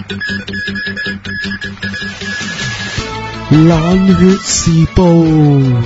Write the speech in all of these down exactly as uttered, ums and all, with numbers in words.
冷血時報。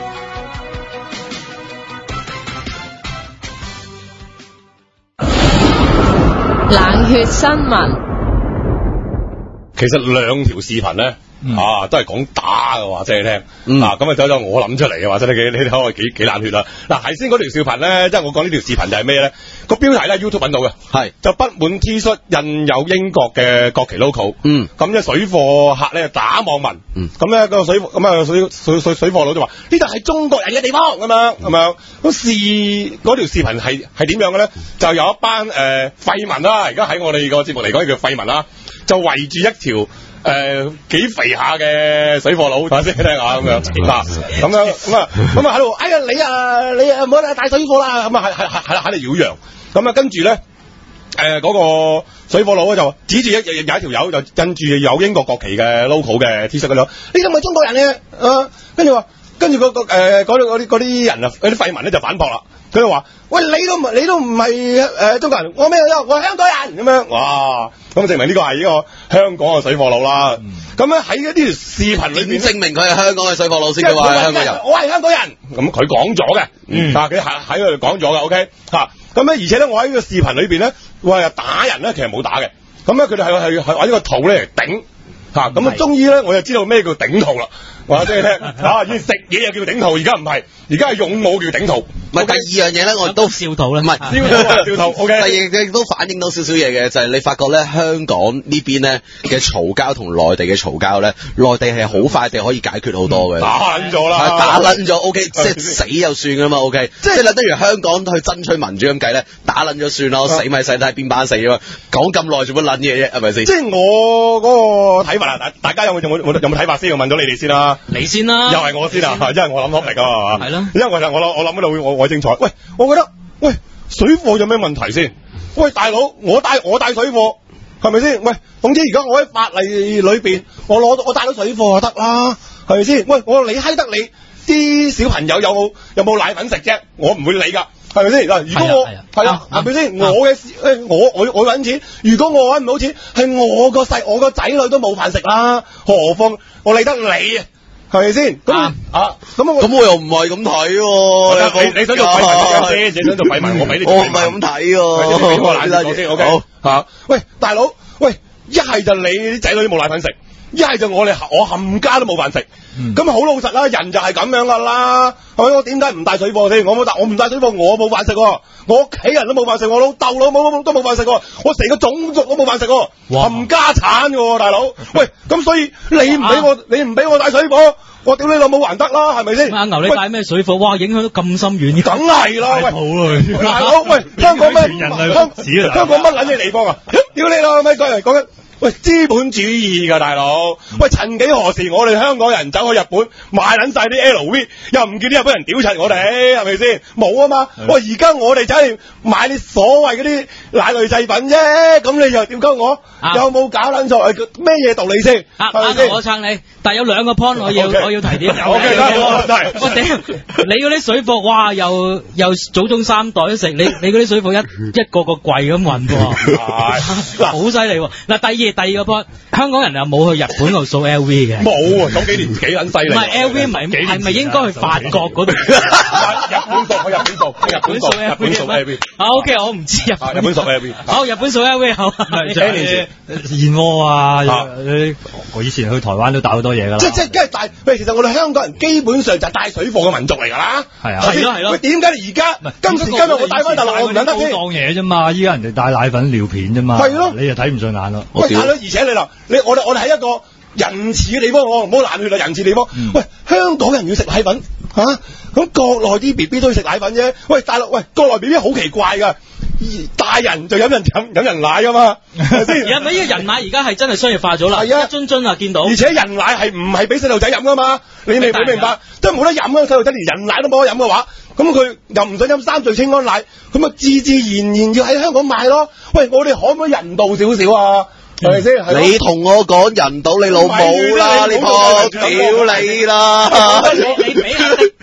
冷血新聞。 其實兩條視頻咧。嗯、啊，都係講打嘅話，即係聽， 嗯、 啊，咁啊走咗我諗出嚟嘅話，真係你你睇我幾幾冷血啦！嗱、啊，頭先嗰條視頻咧，即係我講呢條視頻就係咩咧？個標題咧 YouTube 揾到嘅，係就不滿 T 恤印有英國嘅國旗 logo，嗯，咁咧水貨客咧打網民，嗯，咁咧個水咁啊水水水水貨佬就話呢度係中國人嘅地方咁樣，咁樣咁視嗰條視頻係係點樣嘅咧？就有一班誒、呃、廢民啦，而家喺我哋個節目嚟講叫廢民啦，就圍住一條。誒、呃，幾肥下嘅水貨佬，話先聽下咁樣，嗱，咁樣咁啊，咁啊喺度，哎呀你啊，你啊唔好帶水貨啦，咁啊係係係係啦喺度擾攘，咁啊跟住咧，誒、呃、嗰、那個水貨佬咧就指住一有一條友就印住有英國國旗嘅 logo 嘅 T 恤嗰度，呢啲咪中國人嘅，啊，跟住話，跟住嗰個誒嗰啲嗰啲人啊，嗰啲廢民咧就反駁啦。佢就話：喂，你都唔你都唔係誒中國人，我咩啊？我係香港人咁樣。哇！咁證明呢個係呢個香港嘅水貨佬啦。咁咧喺呢條視頻裏邊， 證明佢係香港嘅水貨佬先嘅話係香港人。 我係香港人。咁佢講咗嘅，嗯，啊，佢喺喺度講咗嘅 ，OK，嚇。咁咧，而且咧，我喺呢個視頻裏邊咧，話打人咧，其實冇打嘅。咁咧，佢哋係係係揾呢個肚咧嚟頂。嚇，咁啊，終於咧，我就知道咩叫頂肚啦。話俾你聽，啊，要食嘢又叫頂肚，而家唔係，而家係勇武叫頂肚。 唔係第二樣嘢咧，我都笑肚咧，唔係笑肚啊，笑肚。O K。 第二亦都反映到少少嘢嘅，就係你發覺咧，香港呢邊咧嘅嘈交同內地嘅嘈交咧，內地係好快地可以解決好多嘅。 打撚咗啦， 打撚咗 O K，即係死就算㗎嘛 O K，即係例如香港去爭取民主咁計咧，打撚咗算啦，我死咪死睇邊班死啊嘛，講咁耐做乜撚嘢啫，係咪先？ 即係我嗰個睇法啊，大家有冇有冇有冇睇法先？我問咗你哋先啦。 你先啦， 又係我先啊，因為我諗 topic 啊嘛， 係咯， 因為我就我諗我諗嗰度我我精彩。喂，我覺得喂水貨有咩問題先？喂大佬，我帶我帶水貨係咪先？喂，總之而家我喺法例裏邊，我攞我帶到水貨就得啦，係咪先？喂，我理閪得你啲小朋友有冇有冇奶粉食啫？我唔會理㗎。係咪先嗱？如果我係啊，係咪先？我嘅誒，我我我揾錢。如果我揾唔到錢，係我個細我個仔女都冇飯食啦，何況我理得你啊？係咪先？咁啊咁我咁我又唔係咁睇喎。 你你想做廢民先？你想做廢民？我俾你。 我唔係咁睇喎。 俾我奶粉先 ，OK？好嚇。喂，大佬，喂，一係就你啲仔女都冇奶粉食，一係就我哋我冚家都冇飯食。咁好、嗯、老實啦，人就係咁樣噶啦，係咪？我點解唔帶水貨先？我冇帶，我唔帶水貨，我冇飯食。我屋企人都冇飯食，我老豆老母都冇飯食。我成個種族都冇飯食，冚家產嘅大佬。喂，咁所以你唔俾我，你唔俾我帶水貨，我屌你老母還得啦，係咪先？ 阿牛，你帶咩水貨？哇，影響到咁深遠， 梗係啦，喂，大佬，喂，香港咩？香香港乜撚嘢地方啊？屌你老味，講嚟講緊。喂，資本主義㗎大佬！喂，曾幾何時我哋香港人走去日本買撚晒啲 L V， 又唔見啲日本人屌柒我哋，係咪先？冇啊嘛！喂，而家我哋走去買啲所謂嗰啲奶類製品啫，咁你又屌鳩我？啊、有冇搞撚錯？咩嘢道理先？ 啊，阿牛我撐你，但係有兩個 point 我要 okay, 我要提點。O K， 得，得。我屌，你嗰啲水貨，哇，又又祖宗三代都食，你你嗰啲水貨一一個個櫃咁運喎，好犀利喎！嗱，第二。第二個 point， 香港人又冇去日本度掃 L V 嘅， 冇啊！咁幾年幾撚犀利？ 唔係 L V， 唔係係咪應該去法國嗰度？ 日本掃，去日本掃，日本掃，日本掃 L V。 啊 OK， 我唔知啊。 日本掃 L V。 好，日本掃 L V 好。 幾年前燕窩啊，我以前去台灣都帶好多嘢㗎啦。 即即即係帶，喂，其實我哋香港人基本上就係帶水貨嘅民族嚟㗎啦。係啊，係咯係咯。喂，點解你而家今時今日我帶翻大陸我唔撚得先？ 當嘢啫嘛，依家人哋帶奶粉尿片啫嘛。係咯，你又睇唔順眼咯。 喂，大佬，而且你嗱，你我哋我哋喺一個仁慈嘅地方，我唔好冷血啦，仁慈地方。嗯、喂，香港人要食奶粉嚇，咁、啊、國內啲 B B 都要食奶粉啫。喂，大陸，喂，國內 B B 好奇怪㗎。大人就飲人飲飲人奶噶嘛，係咪先？ 而家呢個人奶而家係真係商業化咗啦，係啊，一樽樽啊見到。 而且人奶係唔係俾細路仔飲噶嘛？你明唔明白？都冇得飲啊！細路仔連人奶都冇得飲嘅話，咁佢又唔想飲三聚氰胺奶，咁啊自自然然要喺香港賣咯。喂，我哋可唔可以人道少少啊？係咪先？ 你同我講人道，你老母啦！你仆屌你啦！ 你俾阿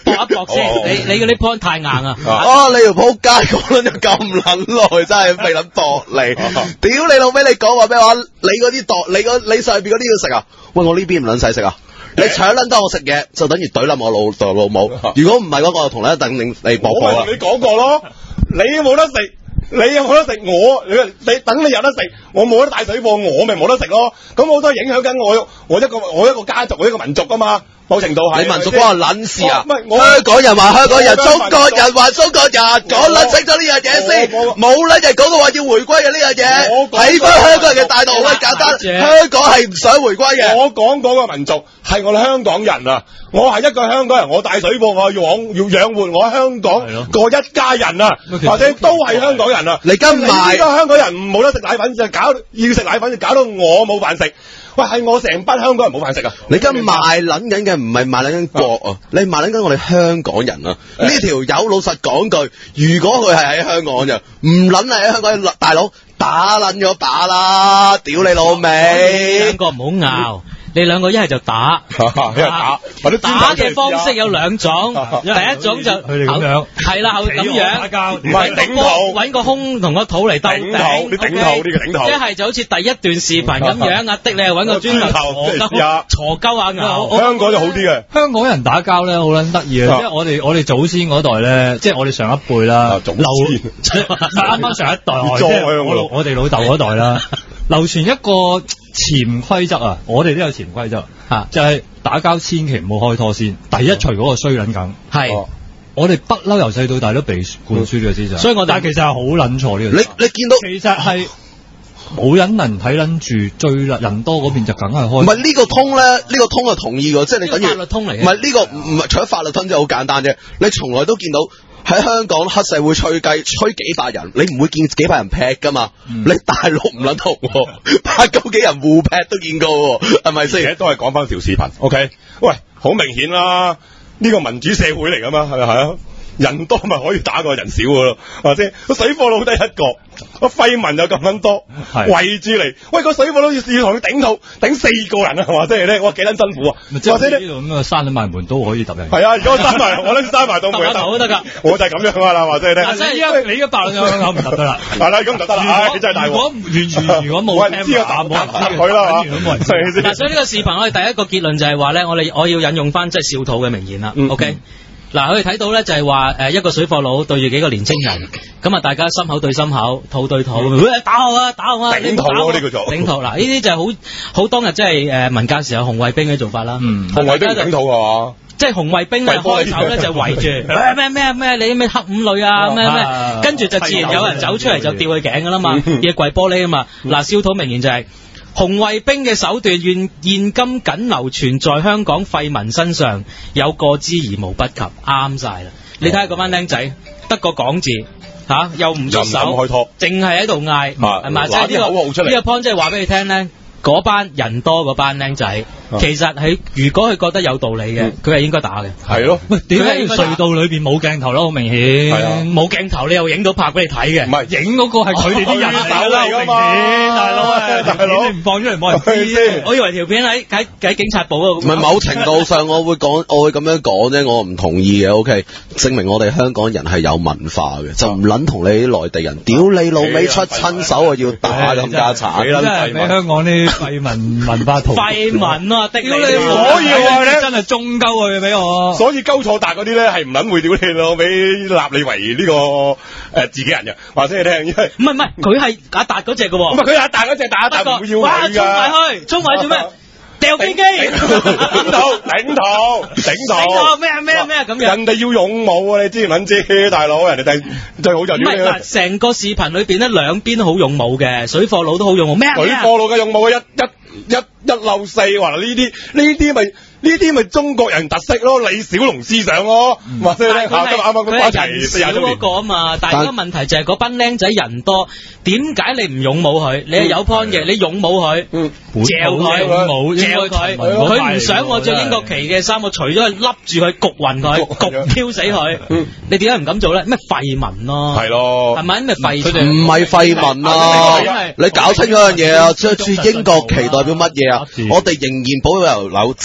搏一搏先。你你嗰啲 point 太硬啊！ 哦，你條仆街講咗咁撚耐，真係未撚度你。屌你老味，你講話咩話？你嗰啲度，你嗰你上邊嗰啲要食啊？喂，我呢邊唔撚使食啊！你搶撚得我食嘢，就等於懟冧我老豆老母。如果唔係嗰個，同你一等你你搏搏啦。 你講過咯，你冇得食。你有冇得食？我你你等你有得食，我冇得帶水貨，我咪冇得食咯。咁我都係影響緊我我一個我一個家族，我一個民族噶嘛。某程度係你民族關我撚事啊！ 唔係我香港人話香港人，中國人話中國人，講撚清楚呢樣嘢先。冇撚人講到話要回歸嘅呢樣嘢，睇翻香港人嘅大道好簡單。香港係唔想回歸嘅。 我講嗰個民族係我哋香港人啊！我係一個香港人，我帶水貨，我要養要養活我香港個一家人啊，或者都係香港人啊。 你今賣呢個香港人唔冇得食奶粉，就搞要食奶粉，就搞到我冇飯食。喂，係我成班香港人冇飯食啊！ 你今賣撚緊嘅唔係賣撚緊國啊，你賣撚緊我哋香港人啊！呢條友老實講句，如果佢係喺香港就唔撚係喺香港，大佬打撚咗打啦！屌你老味！ 兩個唔好拗。你兩個一係就打， 打打嘅方式有兩種，第一種就佢哋咁樣， 係啦，咁樣打交， 唔係頂肚， 揾個胸同個肚嚟鬥頂， 你頂肚呢個頂肚， 一係就好似第一段視頻咁樣，阿的你係揾個磚頭鋤鳩，鋤鳩下牛， 香港就好啲嘅。 香港人打交咧好撚得意啊，因為我哋我哋祖先嗰代咧，即係我哋上一輩啦， 祖先啱啱上一代，即係我我哋老豆嗰代啦。流傳一個潛規則啊，我哋都有潛規則啊，就係、是、打交千祈唔好開拖先，第一除嗰個衰撚梗係，哦、我哋不嬲由細到大都被灌輸呢個思想，所以我但係其實係好撚錯呢個。 你你見到其實係冇人能睇撚住最人多嗰邊就梗係開。 唔係呢個通咧，呢、這個通係同意嘅，即係你等於法律通嚟嘅。 唔係呢個唔係除咗法律通，即係好簡單啫。你從來都見到。喺香港黑社會吹雞吹幾百人，你唔會見幾百人劈噶嘛？嗯、你大陸唔撚同，八九幾人互劈都見過，係咪先？ 而家都係講翻條視頻 ，OK？喂，好明顯啦，呢、這個民主社會嚟噶嘛，係咪係啊？人多咪可以打過人少噶咯，或者個水貨佬得一個，個廢民又咁撚多，圍住嚟，喂個水貨佬要要同佢頂肚頂四個人啊，係嘛？即係咧，哇幾撚辛苦啊！或者呢度咁啊，閂咗埋門都可以揼人。係啊，如果我閂埋，我咧閂埋到門都得㗎。我就係咁樣啦，或者咧。 即係依家你依家白兩口唔揼得啦。 係啦，咁唔得啦，唉，真係大鑊。 如果完全如果冇人知個答案， 佢啦嚇。 嗱，所以呢個視頻我哋第一個結論就係話咧，我哋我要引用翻即係笑肚嘅名言啦。OK。嗱，佢哋睇到咧就係話誒一個水貨佬對住幾個年青人，咁啊大家心口對心口，肚對肚，打我啊打我啊， 頂肚咯呢個做， 頂肚嗱呢啲就係好好當日即係誒民間時候紅衛兵嘅做法啦。 嗯，紅衛兵頂肚係嘛？ 即係紅衛兵咧開頭咧就圍住咩咩咩你咩黑五女啊咩咩，跟住就自然有人走出嚟就吊佢頸噶啦嘛，嘢跪玻璃啊嘛。嗱，笑肚名言就係。紅衛兵嘅手段現現今僅流傳在香港廢民身上，有過之而無不及，啱晒啦！你睇下嗰班僆仔，得個講字吓、啊，又唔出手，淨係喺度嗌，係咪？即係呢個呢個 point，即係話俾你聽咧，嗰班人多嗰班僆仔。其實喺如果佢覺得有道理嘅，佢係應該打嘅。係咯，喂，點解隧道裏邊冇鏡頭咯？好明顯，冇鏡頭你又影到拍俾你睇嘅。唔係，影嗰個係佢哋啲人手嚟噶嘛，大佬，大佬，你唔放出嚟冇人知先。我以為條片喺喺喺警察部嗰度。唔係，某程度上我會講，我會咁樣講啫，我唔同意嘅。O K，證明我哋香港人係有文化嘅，就唔撚同你啲內地人，屌你老味出親手啊要打咁家產。真係俾香港啲廢民文化圖。廢民咯。屌你！所以話咧，真係中鳩佢俾我。所以鳩錯達嗰啲咧係唔撚會屌你咯，俾立你為呢、這個誒、呃、自己人嘅，話俾你聽。因為唔係唔係，佢係阿達嗰隻嘅喎。唔係佢阿達嗰隻，打一達唔會要佢㗎。哇！衝埋去，衝埋做咩？掉飛機，頂到頂到頂到咩啊咩啊咩啊咁樣。人哋要勇武啊！你知唔撚知，大佬？人哋第最好就唔係嗱，成個視頻裏邊咧，兩邊都好勇武嘅，水貨佬都好勇武。咩啊？水貨佬嘅勇武啊！一一一一漏四，話呢啲呢啲咪呢啲咪中國人特色咯，李小龍思想咯，或者咧嚇今日啱啱嗰班人少嗰個啊嘛，但係個問題就係嗰班僆仔人多，點解你唔勇武佢？你係有 point 嘅，你勇武佢，嚼佢，嚼佢，佢唔想我着英國旗嘅衫，我除咗佢笠住佢，焗暈佢，焗挑死佢。你點解唔敢做咧？咩廢民咯？係咯，係咪咩廢？佢哋唔係廢民啊！你搞清楚樣嘢啊！着住英國旗代表乜嘢啊？我哋仍然保留有殖民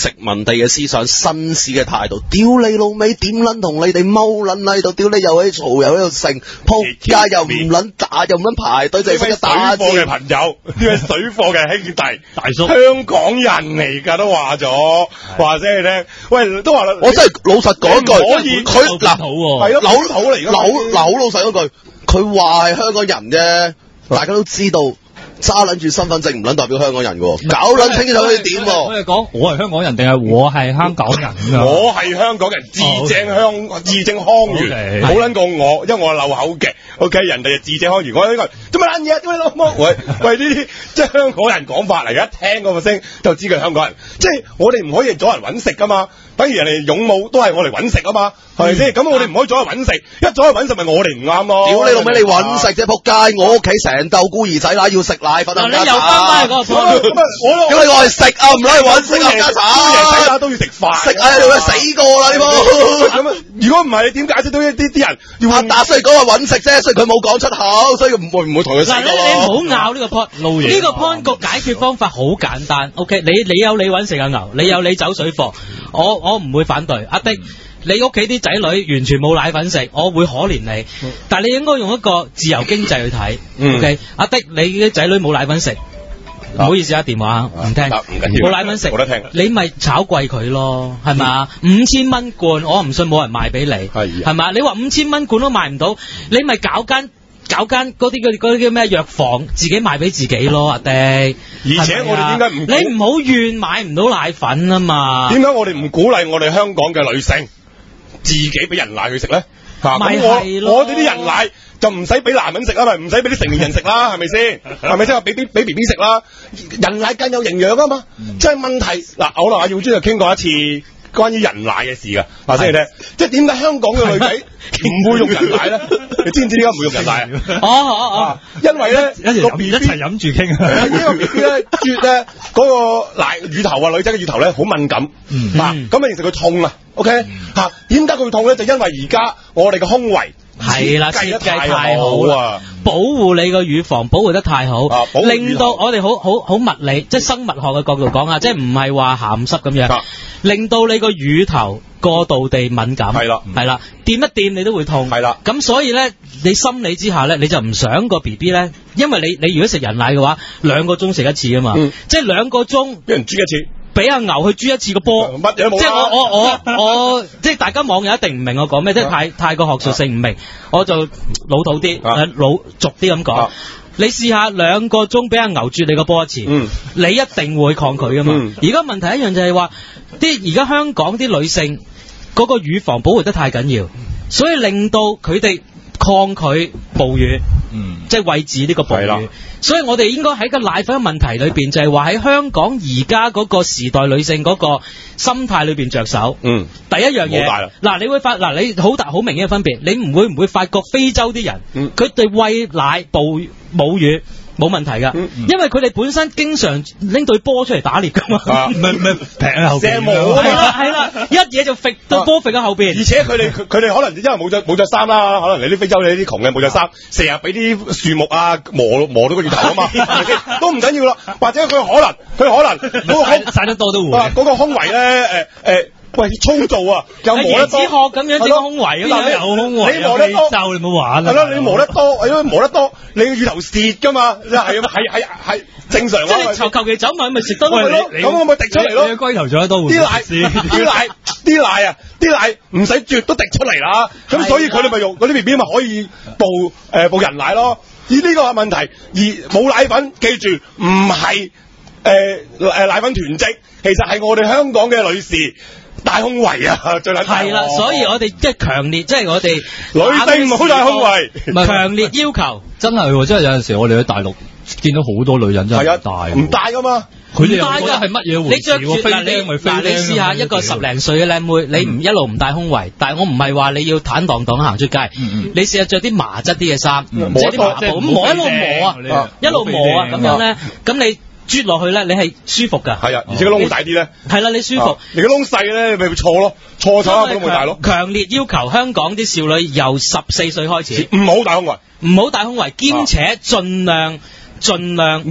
人哋嘅思想、紳士嘅態度。屌你老味，點撚同你哋踎撚喺度？屌你又喺度嘈又喺度剩，仆街又唔撚打又唔撚排隊，就係識得打字。 水貨嘅朋友，呢位水貨嘅兄弟， 大叔， 香港人嚟㗎都話咗，話聲你聽。喂，都話啦， 我真係老實講一句， 可以佢嗱係咯，扭土嚟㗎， 扭扭老實嗰句，佢話係香港人啫，大家都知道。揸撚住身份證唔撚代表香港人喎，搞撚清楚佢點喎？ 我哋講我係香港人定係我係香港人咁樣？ 我係香港人，字正香，字正腔圓，冇撚過我，因為我係漏口嘅。O K， 人哋就字正腔圓，我呢個做乜撚嘢？做乜老母？喂喂，呢啲即係香港人講法嚟，一聽嗰個聲就知佢係香港人。即係我哋唔可以阻人揾食噶嘛，等於人哋勇武都係我嚟揾食啊嘛，係咪先？咁我哋唔可以阻人揾食，一阻人揾食咪我哋唔啱咯。屌你老味，你揾食啫，仆街！我屋企成竇孤兒仔乸要食奶粉啊！ 你又翻返去嗰個 point， 屌你我係食啊，唔攞去揾食啊！家產， 孤兒仔乸都要食飯， 食啊！你會死過啦呢鋪。 咁啊，如果唔係，你點解釋到一啲啲人要阿達雖然講話揾食啫，雖然佢冇講出口，所以唔會唔會同佢死過。 嗱，你你唔好拗呢個 point，呢個 point 個解決方法好簡單。O K， 你你有你揾食嘅牛，你有你走水貨，我我唔會反對。阿迪，你屋企啲仔女完全冇奶粉食，我會可憐你。但係你應該用一個自由經濟去睇。O K， 阿迪，你啲仔女冇奶粉食。唔好意思啊，電話唔聽，冇奶粉食， 冇得聽， 你咪炒貴佢咯，係嘛？五千蚊罐，我唔信冇人賣俾你，係嘛？你話五千蚊罐都賣唔到，你咪搞間搞間嗰啲嗰嗰啲叫咩藥房，自己賣俾自己咯，阿迪。 而且我哋點解唔你唔好怨買唔到奶粉啊嘛？ 點解我哋唔鼓勵我哋香港嘅女性自己俾人奶去食咧？嚇， 咪咁我係咯我哋啲人奶。就唔使俾男人食啦，咪唔使俾啲成年人食啦，係咪先？係咪先話俾啲俾 B B 食啦？人奶更有營養啊嘛！即係問題嗱，我同阿耀珠就傾過一次關於人奶嘅事㗎，話俾你聽。即係點解香港嘅女仔唔會用人奶咧？你知唔知點解唔會用人奶啊？ 哦哦哦， 因為咧個 B B 一齊飲住傾啊！ 呢個 B B 咧啜咧嗰個奶乳頭啊，女仔嘅乳頭咧好敏感，嗱咁啊形成佢痛啊。OK 嚇，點解佢會痛咧？就因為而家我哋嘅胸圍。 係啦，設計太好啦，保護你個乳房保護得太好，啊、令到我哋好好好物理，即係生物學嘅角度講啊，即係唔係話鹹濕咁樣，啊、令到你個乳頭過度地敏感，係啦，係啦，掂一掂你都會痛，係啦，咁所以咧，你心理之下咧，你就唔想個 B B 咧，因為你你如果食人奶嘅話，兩個鐘食一次啊嘛，嗯、即係兩個鐘俾人啜一次。 俾阿牛去啜一次個波，乜嘢都冇。即係我我我我，即係大家網友一定唔明我講咩，即係太太過學術性唔明，我就老土啲，啊、老俗啲咁講。啊、你試下兩個鐘俾阿牛啜你個波一次，嗯、你一定會抗拒噶嘛。而家、嗯、問題一樣就係話，啲而家香港啲女性嗰個乳房保護得太緊要，所以令到佢哋抗拒哺乳，嗯、即係餵子呢個哺乳。所以我哋應該喺個奶粉嘅問題裏邊，就係話喺香港而家嗰個時代女性嗰個心態裏邊着手。嗯，第一樣嘢，嗱，你會發嗱，你好大好明顯嘅分別，你唔會唔會發覺非洲啲人，佢哋餵奶哺母乳冇問題㗎，因為佢哋本身經常拎對波出嚟打獵㗎嘛，唔係唔係劈喺後邊，係啦係啦，一嘢就揈對波揈喺後邊。而且佢哋佢哋可能因為冇着冇着衫啦，可能你啲非洲你啲窮嘅冇着衫，成日俾啲樹木啊磨磨到個乳頭啊嘛，係咪先？都唔緊要啦，或者佢可能佢可能嗰個胸曬得多都會，嗰個胸圍咧誒誒。喂，粗糙啊，又磨得多，椰子殼咁樣整個胸圍啊嘛，有胸圍，你磨得多，就你冇玩啦，係咯，你磨得多，如果磨得多，你個乳頭蝕噶嘛，係係係係正常啊，即係求求其走埋咪蝕得咯，咁我咪滴出嚟咯，你龜頭做得多，啲奶啲奶啲奶啊，啲奶唔使啜都滴出嚟啦，咁所以佢哋咪用嗰啲 B B 咪可以哺誒哺人奶咯，而呢個係問題，而冇奶粉，記住唔係誒誒奶粉囤積，其實係我哋香港嘅女士。大胸圍啊，最撚係啦，所以我哋即係強烈，即係我哋女性唔好大胸圍，唔係強烈要求，真係，真係有陣時我哋喺大陸見到好多女人真係唔戴，唔戴噶嘛，佢哋覺得係乜嘢回事？你着住嗱你嗱你試下一個十零歲嘅靚妹，你唔一路唔戴胸圍，但係我唔係話你要坦蕩蕩行出街，你試下着啲麻質啲嘅衫，磨啲麻布咁磨一路磨啊，一路磨啊咁樣咧，咁你。啜落去咧，你係舒服噶，係啊，而且個窿大啲咧，係啦，你舒服。你個窿細咧，你咪錯咯，錯咗個窿咪大咯。強烈要求香港啲少女由十四歲開始，唔好戴胸圍，唔好戴胸圍，兼且盡量盡量磨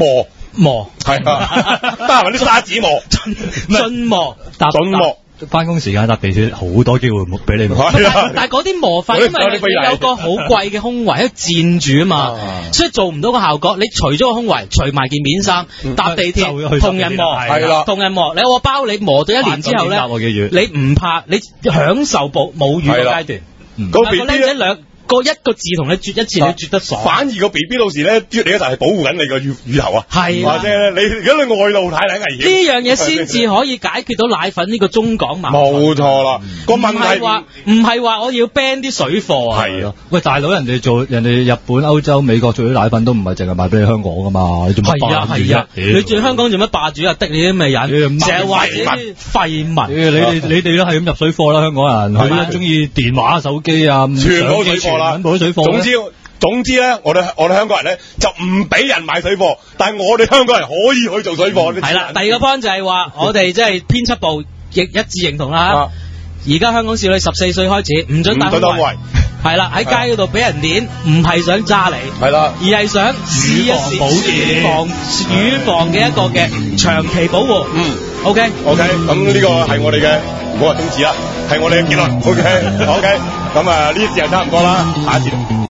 磨， 係啊，得閒揾啲沙紙磨， 進磨， 準磨。 翻工時間搭地鐵好多機會俾你磨， 但係嗰啲磨法因為你有個好貴嘅胸圍喺度佔住啊嘛，所以做唔到個效果。你除咗個胸圍，除埋件面衫，搭地鐵同人磨，係啦，同人磨。你我包你磨到一年之後咧，你唔怕，你享受哺母乳嘅階段。 個 B B 咧兩個一個字同你啜一次，你啜得爽。 反而個 B B 到時咧啜你嗰陣係保護緊你個乳乳頭啊，係或者你如果你外露太危險， 呢樣嘢先至可以解決到奶粉呢個中港矛盾。 冇錯啦，個問題話唔係話我要 ban 啲水貨啊。 係啊，喂大佬，人哋做人哋日本、歐洲、美國做啲奶粉都唔係淨係賣俾你香港噶嘛，你做乜霸住啫？你住香港做乜霸主啊？的你啲咩人？成日話啲廢物。你哋你哋都係咁入水貨啦，香港人佢都中意電話、手機啊， 全部水貨啦， 全部水貨。 總之總之咧，我哋我哋香港人咧就唔俾人買水貨，但係我哋香港人可以去做水貨。 係啦，第二個 point 就係話我哋即係編輯部亦一致認同啦。而家香港少女十四歲開始唔准戴胸圍，係啦，喺街嗰度俾人捏，唔係想揸你，係啦，而係想試一試乳房乳房嘅一個嘅長期保護。嗯 ，OK OK，咁呢個係我哋嘅唔好話宗旨啦，係我哋嘅結論。OK OK，咁啊呢次就差唔多啦，下一次。